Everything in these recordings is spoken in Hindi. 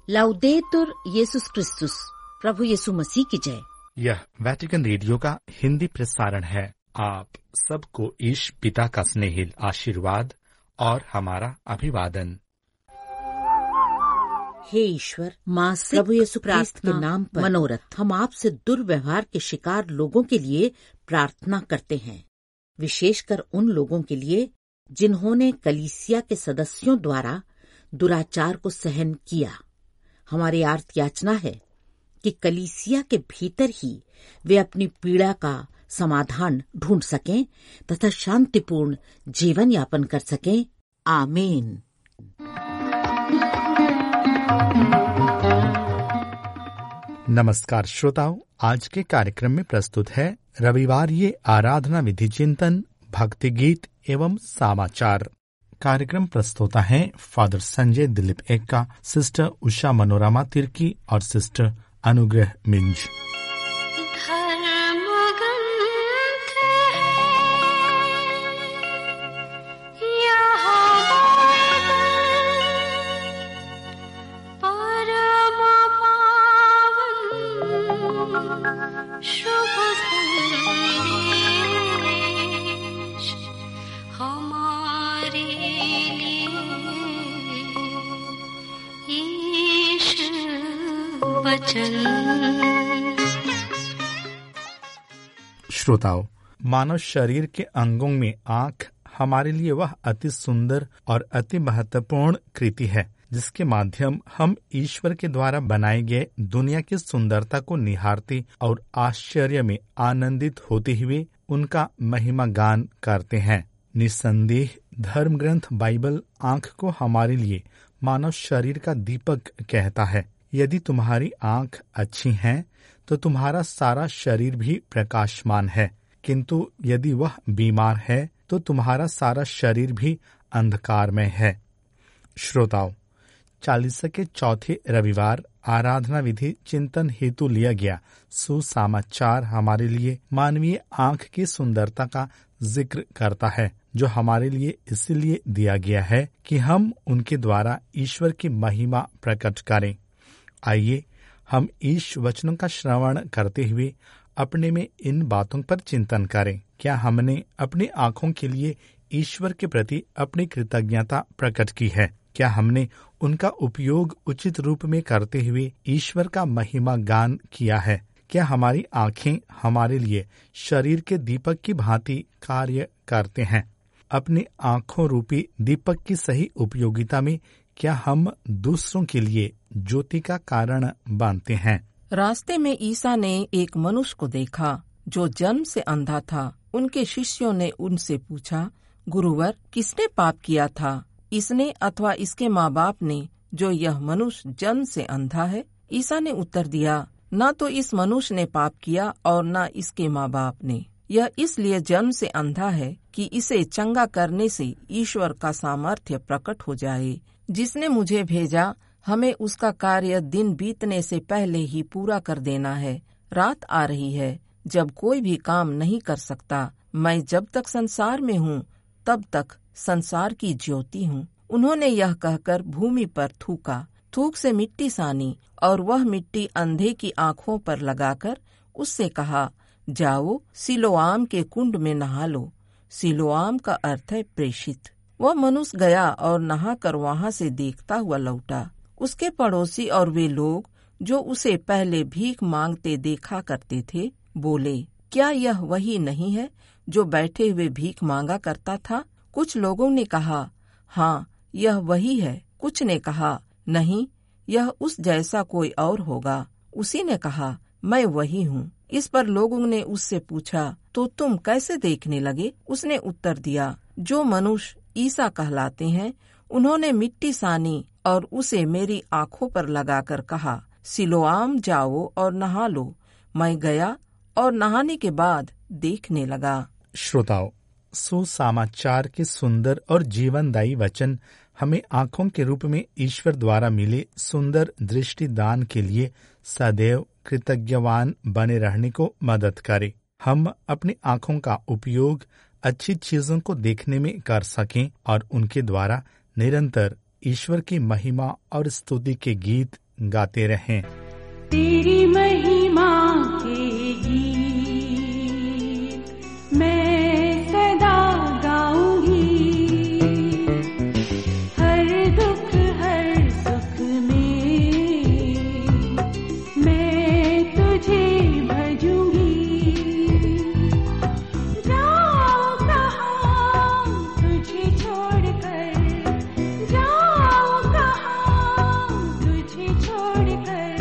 लाउदेतुर यीशुस क्रिस्तुस, प्रभु यीशु मसीह की जय। यह वेटिकन रेडियो का हिंदी प्रसारण है। आप सबको ईश पिता का स्नेहिल आशीर्वाद और हमारा अभिवादन। हे ईश्वर, प्रभु यीशु क्रिस्त के नाम पर मनोरथ हम आपसे दुर्व्यवहार के शिकार लोगों के लिए प्रार्थना करते हैं, विशेषकर उन लोगों के लिए जिन्होंने कलीसिया के सदस्यों द्वारा दुराचार को सहन किया। हमारी आर्त याचना है कि कलीसिया के भीतर ही वे अपनी पीड़ा का समाधान ढूंढ सकें तथा शांतिपूर्ण जीवन यापन कर सकें। आमीन। नमस्कार श्रोताओं, आज के कार्यक्रम में प्रस्तुत है रविवार ये आराधना विधि चिंतन, भक्ति गीत एवं समाचार। कार्यक्रम प्रस्तुता है फादर संजय दिलीप एक्का, सिस्टर उषा मनोरमा तिर्की और सिस्टर अनुग्रह मिंज। श्रोताओं, मानव शरीर के अंगों में आँख हमारे लिए वह अति सुंदर और अति महत्वपूर्ण कृति है जिसके माध्यम हम ईश्वर के द्वारा बनाए गए दुनिया की सुंदरता को निहारते और आश्चर्य में आनंदित होते हुए उनका महिमा गान करते हैं। निस्संदेह धर्म ग्रंथ बाइबल आँख को हमारे लिए मानव शरीर का दीपक कहता है। यदि तुम्हारी आँख अच्छी है तो तुम्हारा सारा शरीर भी प्रकाशमान है, किंतु यदि वह बीमार है तो तुम्हारा सारा शरीर भी अंधकार में है। श्रोताओं, 40 के चौथे रविवार आराधना विधि चिंतन हेतु लिया गया सुसमाचार हमारे लिए मानवीय आँख की सुंदरता का जिक्र करता है, जो हमारे लिए इसलिए दिया गया है कि हम उनके द्वारा ईश्वर की महिमा प्रकट करें। आइए हम ईश वचनों का श्रवण करते हुए अपने में इन बातों पर चिंतन करें। क्या हमने अपनी आँखों के लिए ईश्वर के प्रति अपनी कृतज्ञता प्रकट की है? क्या हमने उनका उपयोग उचित रूप में करते हुए ईश्वर का महिमा गान किया है? क्या हमारी आँखें हमारे लिए शरीर के दीपक की भांति कार्य करते हैं? अपनी आँखों रूपी दीपक की सही उपयोगिता में क्या हम दूसरों के लिए ज्योति का कारण बनते हैं? रास्ते में ईसा ने एक मनुष्य को देखा जो जन्म से अंधा था। उनके शिष्यों ने उनसे पूछा, गुरुवर, किसने पाप किया था, इसने अथवा इसके माँ बाप ने, जो यह मनुष्य जन्म से अंधा है? ईसा ने उत्तर दिया, न तो इस मनुष्य ने पाप किया और न इसके माँ बाप ने। यह इसलिए जन्म से अंधा है कि इसे चंगा करने से ईश्वर का सामर्थ्य प्रकट हो जाए। जिसने मुझे भेजा, हमें उसका कार्य दिन बीतने से पहले ही पूरा कर देना है। रात आ रही है जब कोई भी काम नहीं कर सकता। मैं जब तक संसार में हूँ तब तक संसार की ज्योति हूँ। उन्होंने यह कहकर भूमि पर थूका, थूक से मिट्टी सानी और वह मिट्टी अंधे की आँखों पर लगाकर उससे कहा, जाओ सिलोआम के कुंड में नहा लो। सिलोआम का अर्थ है प्रेषित। वह मनुष्य गया और नहाकर वहां से देखता हुआ लौटा। उसके पड़ोसी और वे लोग जो उसे पहले भीख मांगते देखा करते थे बोले, क्या यह वही नहीं है जो बैठे हुए भीख मांगा करता था? कुछ लोगों ने कहा, हाँ यह वही है। कुछ ने कहा, नहीं, यह उस जैसा कोई और होगा। उसी ने कहा, मैं वही हूँ। इस पर लोगों ने उससे पूछा, तो तुम कैसे देखने लगे? उसने उत्तर दिया, जो मनुष्य ईसा कहलाते हैं, उन्होंने मिट्टी सानी और उसे मेरी आँखों पर लगाकर कहा, सिलोआम जाओ और नहा लो। मैं गया और नहाने के बाद देखने लगा। श्रोताओं, सुसमाचार के सुंदर और जीवनदायी वचन हमें आँखों के रूप में ईश्वर द्वारा मिले सुंदर दृष्टि दान के लिए सदैव कृतज्ञवान बने रहने को मदद करे। हम अपनी आँखों का उपयोग अच्छी चीजों को देखने में कर सकें और उनके द्वारा निरंतर ईश्वर की महिमा और स्तुति के गीत गाते रहें। तेरी महिमा के गीत मैं सदा गाऊंगी, हर दुख हर सुख में मैं तुझे भजूंगी। जाऊं कहाँ तुझे छोड़कर, जाऊं कहाँ तुझे छोड़कर,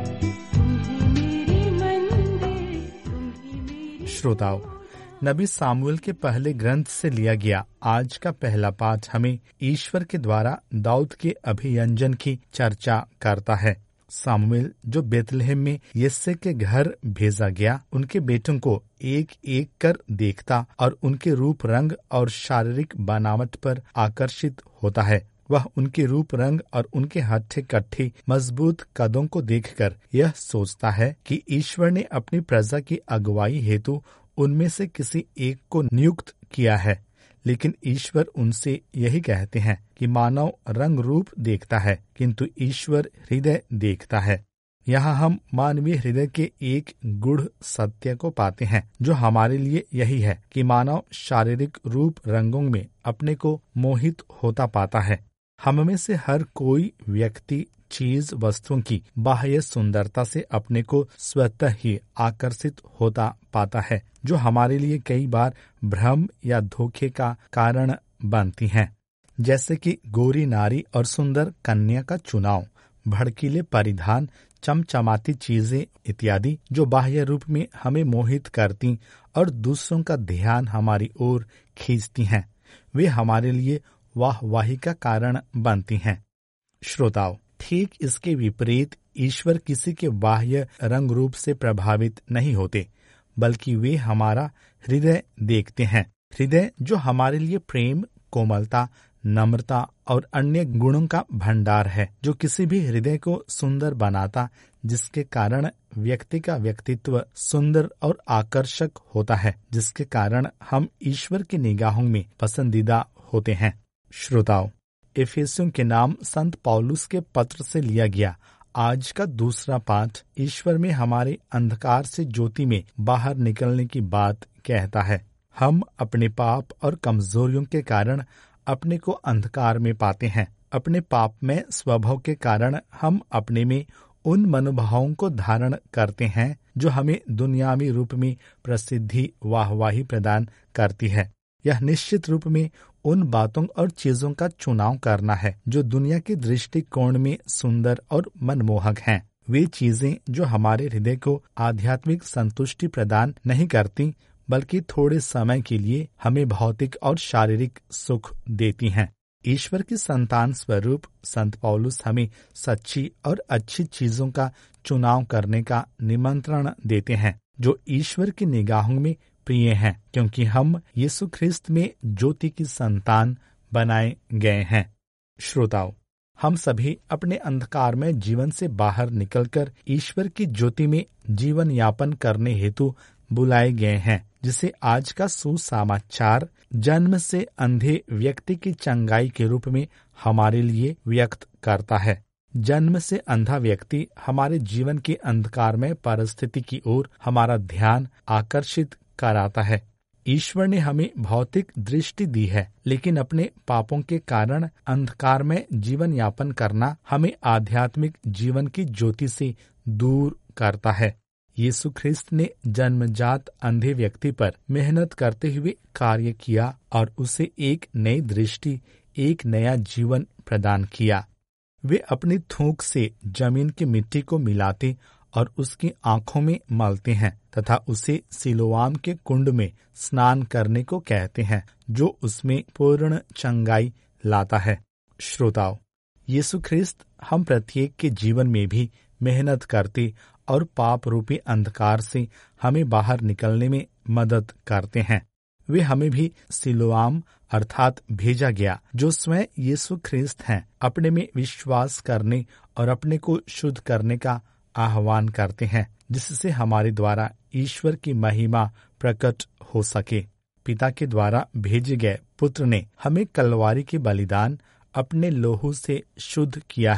श्रोताओ, नबी सामुएल के पहले ग्रंथ से लिया गया आज का पहला पाठ हमें ईश्वर के द्वारा दाऊद के अभियंजन की चर्चा करता है। सामुएल जो बेतलहम में यिसै के घर भेजा गया, उनके बेटों को एक एक कर देखता और उनके रूप रंग और शारीरिक बनावट पर आकर्षित होता है। वह उनके रूप रंग और उनके हट्टे कट्टे मजबूत कदों को देखकर यह सोचता है कि ईश्वर ने अपनी प्रजा की अगुवाई हेतु उनमें से किसी एक को नियुक्त किया है। लेकिन ईश्वर उनसे यही कहते हैं कि मानव रंग रूप देखता है, किंतु ईश्वर हृदय देखता है। यहाँ हम मानवीय हृदय के एक गूढ़ सत्य को पाते हैं, जो हमारे लिए यही है कि मानव शारीरिक रूप रंगों में अपने को मोहित होता पाता है। हम में से हर कोई व्यक्ति चीज वस्तुओं की बाह्य सुंदरता से अपने को स्वतः ही आकर्षित होता पाता है, जो हमारे लिए कई बार भ्रम या धोखे का कारण बनती हैं। जैसे कि गोरी नारी और सुंदर कन्या का चुनाव, भड़कीले परिधान, चमचमाती चीजें इत्यादि, जो बाह्य रूप में हमें मोहित करती और दूसरों का ध्यान हमारी ओर खींचती हैं, वे हमारे लिए वाहवाही का कारण बनती हैं। श्रोताओ, ठीक इसके विपरीत ईश्वर किसी के बाह्य रंग रूप से प्रभावित नहीं होते, बल्कि वे हमारा हृदय देखते हैं। हृदय जो हमारे लिए प्रेम, कोमलता, नम्रता और अन्य गुणों का भंडार है, जो किसी भी हृदय को सुंदर बनाता, जिसके कारण व्यक्ति का व्यक्तित्व सुंदर और आकर्षक होता है, जिसके कारण हम ईश्वर की निगाहों में पसंदीदा होते हैं। श्रोताओ, एफेसियों के नाम संत पौलुस के पत्र से लिया गया आज का दूसरा पाठ ईश्वर में हमारे अंधकार से ज्योति में बाहर निकलने की बात कहता है। हम अपने पाप और कमजोरियों के कारण अपने को अंधकार में पाते हैं। अपने पाप में स्वभाव के कारण हम अपने में उन मनोभावों को धारण करते हैं जो हमें दुनियावी रूप में प्रसिद्धि, वाहवाही प्रदान करती है। यह निश्चित रूप में उन बातों और चीजों का चुनाव करना है जो दुनिया के दृष्टिकोण में सुंदर और मनमोहक हैं। वे चीजें जो हमारे हृदय को आध्यात्मिक संतुष्टि प्रदान नहीं करती, बल्कि थोड़े समय के लिए हमें भौतिक और शारीरिक सुख देती हैं। ईश्वर की संतान स्वरूप संत पौलुस हमें सच्ची और अच्छी चीजों का चुनाव करने का निमंत्रण देते हैं, जो ईश्वर की निगाहों में प्रिय हैं, क्योंकि हम यीशु ख्रिस्त में ज्योति की संतान बनाए गए हैं। श्रोताओ, हम सभी अपने अंधकार में जीवन से बाहर निकलकर ईश्वर की ज्योति में जीवन यापन करने हेतु बुलाए गए हैं, जिसे आज का सुसमाचार जन्म से अंधे व्यक्ति की चंगाई के रूप में हमारे लिए व्यक्त करता है। जन्म से अंधा व्यक्ति हमारे जीवन के अंधकारमय परिस्थिति की ओर हमारा ध्यान आकर्षित कराता है। ईश्वर ने हमें भौतिक दृष्टि दी है, लेकिन अपने पापों के कारण अंधकार में जीवन यापन करना हमें आध्यात्मिक जीवन की ज्योति से दूर करता है। यीशु ख्रिस्त ने जन्मजात अंधे व्यक्ति पर मेहनत करते हुए कार्य किया और उसे एक नई दृष्टि, एक नया जीवन प्रदान किया। वे अपनी थूक से जमीन की मिट्टी को मिलाते और उसकी आंखों में मलते हैं तथा उसे सिलोआम के कुंड में स्नान करने को कहते हैं, जो उसमें पूर्ण चंगाई लाता है। श्रोताओ, यीशु ख्रिस्त हम प्रत्येक के जीवन में भी मेहनत करते और पाप रूपी अंधकार से हमें बाहर निकलने में मदद करते हैं। वे हमें भी सिलोआम अर्थात भेजा गया, जो स्वयं यीशु ख्रिस्त हैं, अपने में विश्वास करने और अपने को शुद्ध करने का आह्वान करते हैं, जिससे हमारे द्वारा ईश्वर की महिमा प्रकट हो सके। पिता के द्वारा भेजे गए पुत्र ने हमें कलवारी के बलिदान अपने लोहू से शुद्ध किया है।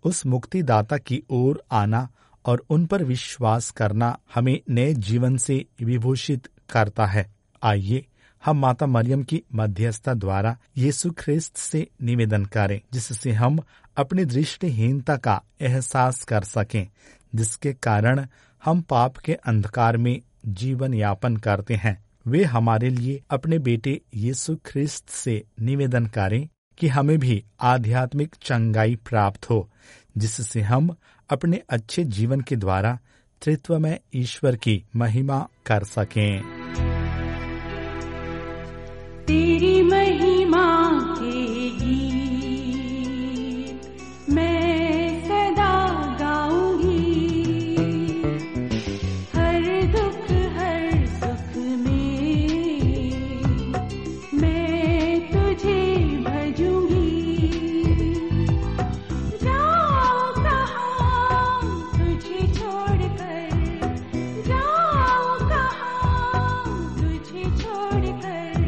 उस मुक्तिदाता की ओर आना और उन पर विश्वास करना हमें नए जीवन से विभूषित करता है। आइए हम माता मरियम की मध्यस्थता द्वारा यीशु ख्रिस्त से निवेदन करें, जिससे हम अपनी दृष्टिहीनता का एहसास कर सकें, जिसके कारण हम पाप के अंधकार में जीवन यापन करते हैं। वे हमारे लिए अपने बेटे यीशु ख्रिस्त से निवेदन करें कि हमें भी आध्यात्मिक चंगाई प्राप्त हो, जिससे हम अपने अच्छे जीवन के द्वारा त्रित्व में ईश्वर की महिमा कर सकें। तेरी महिमा के गीत मैं सदा गाऊंगी, हर दुख हर सुख में मैं तुझे भजूंगी। जाऊं कहाँ तुझे छोड़कर, जाऊं कहाँ तुझे छोड़कर,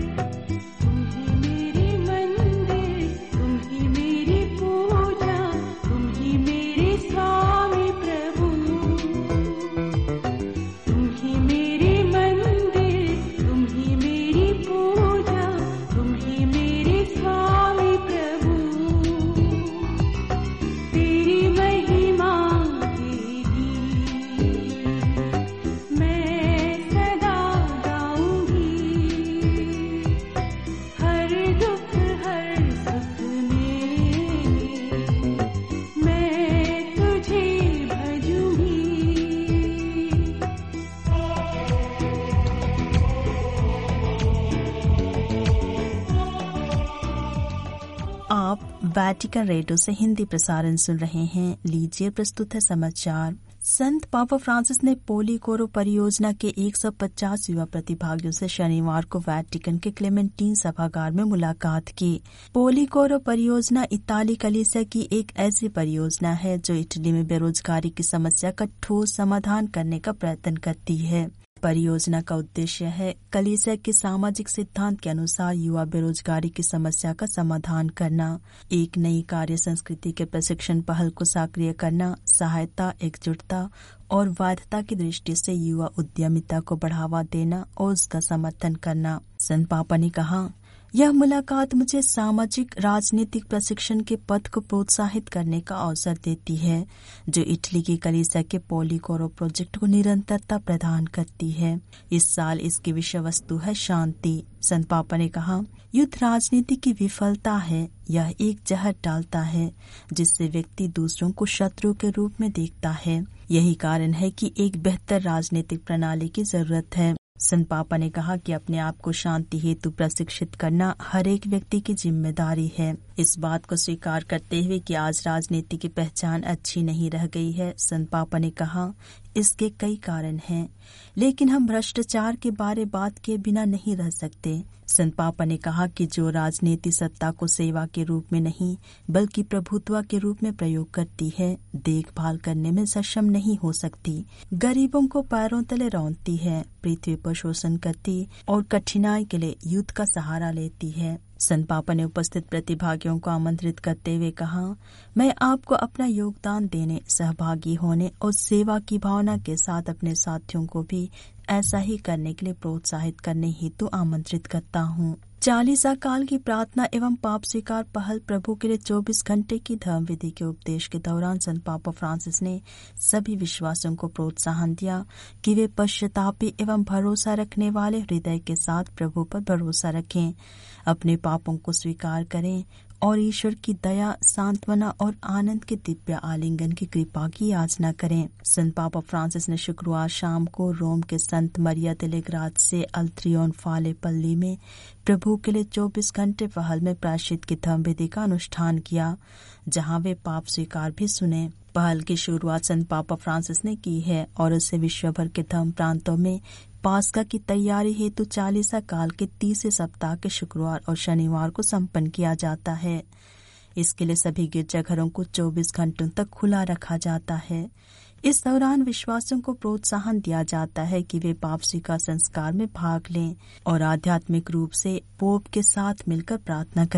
वेटिकन रेडियो से हिंदी प्रसारण सुन रहे हैं। लीजिए प्रस्तुत है समाचार। संत पापा फ्रांसिस ने पोलिकोरो परियोजना के 150 युवा प्रतिभागियों से शनिवार को वेटिकन के क्लेमेंटीन सभागार में मुलाकात की। पोलिकोरो परियोजना इताली कलीसिया की एक ऐसी परियोजना है जो इटली में बेरोजगारी की समस्या का ठोस समाधान करने का प्रयत्न करती है। परियोजना का उद्देश्य है कलीसिया के सामाजिक सिद्धांत के अनुसार युवा बेरोजगारी की समस्या का समाधान करना, एक नई कार्य संस्कृति के प्रशिक्षण पहल को सक्रिय करना, सहायता, एकजुटता और वैधता की दृष्टि से युवा उद्यमिता को बढ़ावा देना और उसका समर्थन करना। संत पापा ने कहा, यह मुलाकात मुझे सामाजिक राजनीतिक प्रशिक्षण के पथ को प्रोत्साहित करने का अवसर देती है, जो इटली की कलीसिया के पोलिकोरो प्रोजेक्ट को निरंतरता प्रदान करती है। इस साल इसकी विषय वस्तु है शांति। संत पापा ने कहा, युद्ध राजनीति की विफलता है। यह एक जहर डालता है जिससे व्यक्ति दूसरों को शत्रु के रूप में देखता है। यही कारण है कि एक बेहतर राजनीतिक प्रणाली की जरूरत है। संत पापा ने कहा कि अपने आप को शांति हेतु प्रशिक्षित करना हर एक व्यक्ति की जिम्मेदारी है। इस बात को स्वीकार करते हुए कि आज राजनीति की पहचान अच्छी नहीं रह गई है, संत पापा ने कहा, इसके कई कारण हैं, लेकिन हम भ्रष्टाचार के बारे बात किए बिना नहीं रह सकते। संत पापा ने कहा कि जो राजनीति सत्ता को सेवा के रूप में नहीं बल्कि प्रभुत्व के रूप में प्रयोग करती है, देखभाल करने में सक्षम नहीं हो सकती। गरीबों को पैरों तले रौंदती है, पृथ्वी पर शोषण करती और कठिनाई के लिए युद्ध का सहारा लेती है। संत पापा ने उपस्थित प्रतिभागियों को आमंत्रित करते हुए कहा, मैं आपको अपना योगदान देने, सहभागी होने और सेवा की भावना के साथ अपने साथियों को भी ऐसा ही करने के लिए प्रोत्साहित करने हेतु आमंत्रित करता हूँ। 40 काल की प्रार्थना एवं पाप स्वीकार पहल प्रभु के लिए 24 घंटे की धर्म विधि के उपदेश के दौरान संत पापा फ्रांसिस ने सभी विश्वासियों को प्रोत्साहन दिया कि वे पश्चातापी एवं भरोसा रखने वाले हृदय के साथ प्रभु पर भरोसा रखें, अपने पापों को स्वीकार करें और ईश्वर की दया, सांत्वना और आनंद के दिव्य आलिंगन की कृपा की याचना करें। संत पापा फ्रांसिस ने शुक्रवार शाम को रोम के संत मरिया तेलेग्रात से अल्त्रियोन फाले पल्ली में प्रभु के लिए 24 घंटे पहल में प्रायश्चित की धर्म विधि का अनुष्ठान किया, जहां वे पाप स्वीकार भी सुने। पहल की शुरुआत संत पापा फ्रांसिस ने की है और उसे विश्व भर के धर्म प्रांतों में पास्का की तैयारी हेतु 40 काल के 30 सप्ताह के शुक्रवार और शनिवार को संपन्न किया जाता है। इसके लिए सभी गिरजाघरों को 24 घंटों तक खुला रखा जाता है। इस दौरान विश्वासियों को प्रोत्साहन दिया जाता है कि वे पाप स्वीकार संस्कार में भाग लें और आध्यात्मिक रूप से पोप के साथ मिलकर प्रार्थना करें।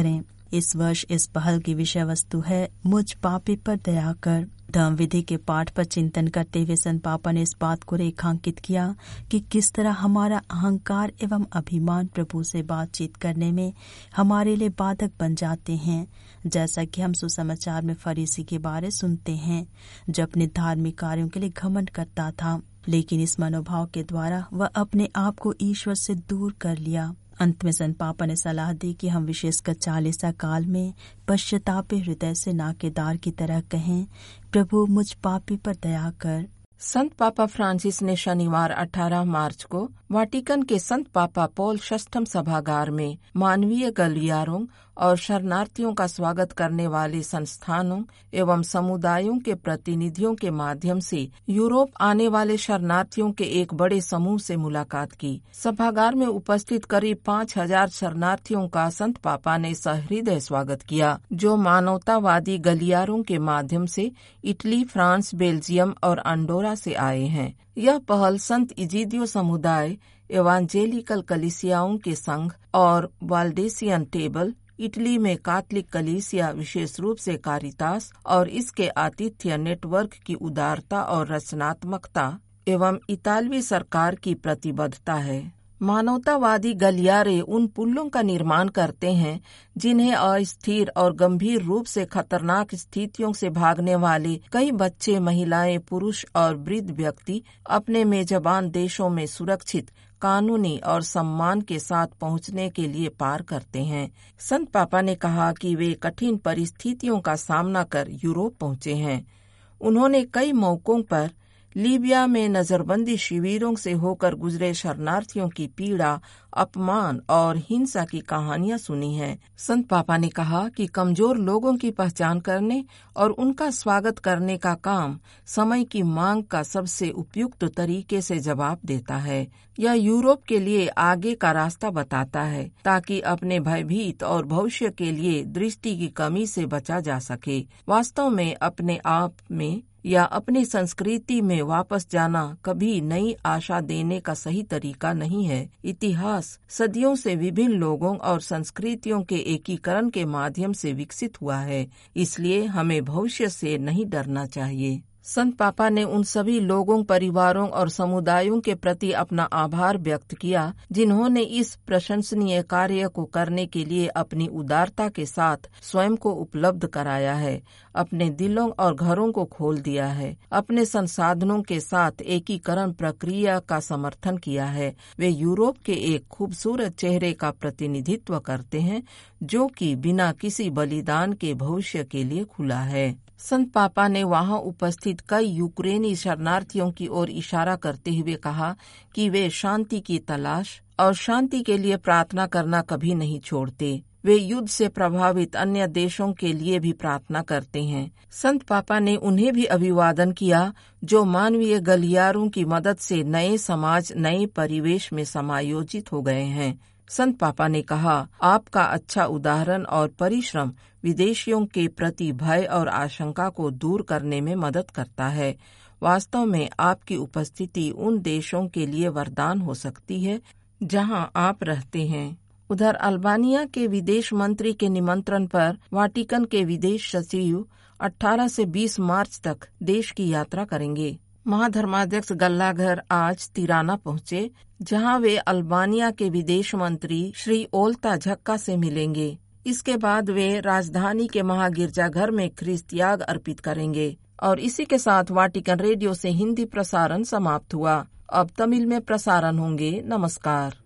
इस वर्ष इस पहल की विषय वस्तु है मुझ पापी पर दया कर। धर्म विधि के पाठ पर चिंतन करते हुए संत पापा ने इस बात को रेखांकित किया कि किस तरह हमारा अहंकार एवं अभिमान प्रभु से बातचीत करने में हमारे लिए बाधक बन जाते हैं। जैसा कि हम सुसमाचार में फरीसी के बारे सुनते हैं, जो अपने धार्मिक कार्यों के लिए घमंड करता था, लेकिन इस मनोभाव के द्वारा वह अपने आप को ईश्वर से दूर कर लिया। अंत में संत पापा ने सलाह दी कि हम विशेषकर 40 काल में पश्चातापी हृदय से नाकेदार की तरह कहें, प्रभु मुझ पापी पर दया कर। संत पापा फ्रांसिस ने शनिवार 18 मार्च को वाटिकन के संत पापा पॉल VI सभागार में मानवीय गलियारों और शरणार्थियों का स्वागत करने वाले संस्थानों एवं समुदायों के प्रतिनिधियों के माध्यम से यूरोप आने वाले शरणार्थियों के एक बड़े समूह से मुलाकात की। सभागार में उपस्थित करीब 5000 शरणार्थियों का संत पापा ने सहृदय स्वागत किया, जो मानवतावादी गलियारों के माध्यम से इटली, फ्रांस, बेल्जियम और अंडोरा से आए हैं। यह पहल संत इजिदियो समुदाय, एवांजेलिकल कलीसियाओं के संघ और वाल्डेसियन टेबल, इटली में कैथोलिक कलीसिया, विशेष रूप से कारितास और इसके आतिथ्य नेटवर्क की उदारता और रचनात्मकता एवं इतालवी सरकार की प्रतिबद्धता है। मानवतावादी गलियारे उन पुलों का निर्माण करते हैं जिन्हें अस्थिर और गंभीर रूप से खतरनाक स्थितियों से भागने वाले कई बच्चे, महिलाएं, पुरुष और वृद्ध व्यक्ति अपने मेजबान देशों में सुरक्षित, कानूनी और सम्मान के साथ पहुंचने के लिए पार करते हैं। संत पापा ने कहा कि वे कठिन परिस्थितियों का सामना कर यूरोप पहुंचे हैं। उन्होंने कई मौकों पर लीबिया में नजरबंदी शिविरों से होकर गुजरे शरणार्थियों की पीड़ा, अपमान और हिंसा की कहानियां सुनी हैं। संत पापा ने कहा कि कमजोर लोगों की पहचान करने और उनका स्वागत करने का काम समय की मांग का सबसे उपयुक्त तरीके से जवाब देता है। यह यूरोप के लिए आगे का रास्ता बताता है ताकि अपने भयभीत और भविष्य के लिए दृष्टि की कमी से बचा जा सके। वास्तव में अपने आप में या अपनी संस्कृति में वापस जाना कभी नई आशा देने का सही तरीका नहीं है। इतिहास सदियों से विभिन्न लोगों और संस्कृतियों के एकीकरण के माध्यम से विकसित हुआ है, इसलिए हमें भविष्य से नहीं डरना चाहिए। संत पापा ने उन सभी लोगों, परिवारों और समुदायों के प्रति अपना आभार व्यक्त किया जिन्होंने इस प्रशंसनीय कार्य को करने के लिए अपनी उदारता के साथ स्वयं को उपलब्ध कराया है, अपने दिलों और घरों को खोल दिया है, अपने संसाधनों के साथ एकीकरण प्रक्रिया का समर्थन किया है। वे यूरोप के एक खूबसूरत चेहरे का प्रतिनिधित्व करते हैं जो कि बिना किसी बलिदान के भविष्य के लिए खुला है। संत पापा ने वहां उपस्थित कई यूक्रेनी शरणार्थियों की ओर इशारा करते हुए कहा कि वे शांति की तलाश और शांति के लिए प्रार्थना करना कभी नहीं छोड़ते। वे युद्ध से प्रभावित अन्य देशों के लिए भी प्रार्थना करते हैं। संत पापा ने उन्हें भी अभिवादन किया जो मानवीय गलियारों की मदद से नए समाज, नए परिवेश में समायोजित हो गए हैं। संत पापा ने कहा, आपका अच्छा उदाहरण और परिश्रम विदेशियों के प्रति भय और आशंका को दूर करने में मदद करता है। वास्तव में आपकी उपस्थिति उन देशों के लिए वरदान हो सकती है जहां आप रहते हैं। उधर अल्बानिया के विदेश मंत्री के निमंत्रण पर वाटिकन के विदेश सचिव 18 से 20 मार्च तक देश की यात्रा करेंगे। महाधर्माध्यक्ष गल्लाघर आज तिराना पहुंचे, जहां वे अल्बानिया के विदेश मंत्री श्री ओल्ता झक्का से मिलेंगे। इसके बाद वे राजधानी के महागिरजाघर में ख्रिस्त याग अर्पित करेंगे। और इसी के साथ वाटिकन रेडियो से हिंदी प्रसारण समाप्त हुआ। अब तमिल में प्रसारण होंगे। नमस्कार।